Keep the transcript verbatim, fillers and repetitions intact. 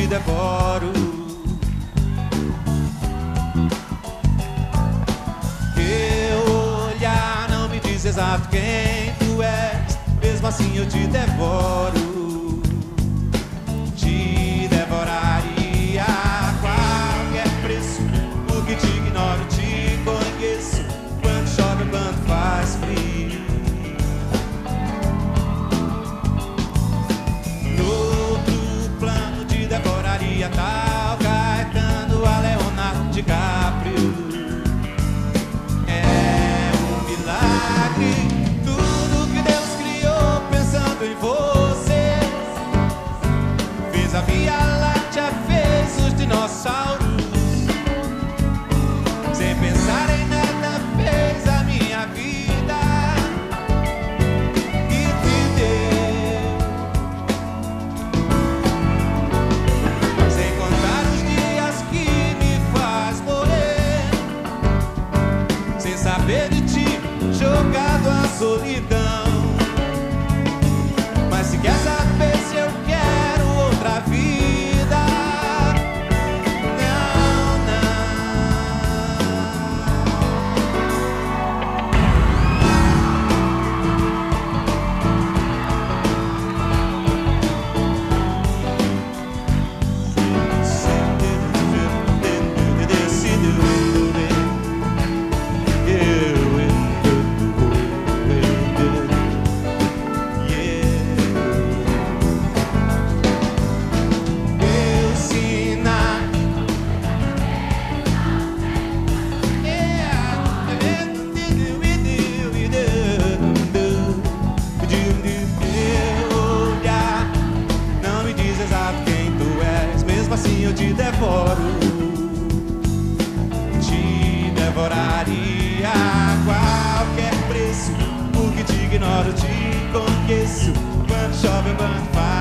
te devoro. Teu olhar não me diz exato quem tu és, mesmo assim eu te devoro. Te devoraria a qualquer preço, porque te ignoro, te conheço. Quando chove, quando faz frio. No outro plano te devoraria tal Caetano a Leonardo DiCaprio. É um milagre tudo que Deus criou pensando em você. Fez a Via Láctea, fez os dinossauros. Sem pensar em nada fez a minha vida e te deu. Sem contar os dias que me faz morrer, sem saber de ti, jogado à solidão. Mas se quer saber se eu quero outra vida, não, não. Assim eu te devoro, te devoraria a qualquer preço, porque te ignoro, te conheço. Quando chove, quando faz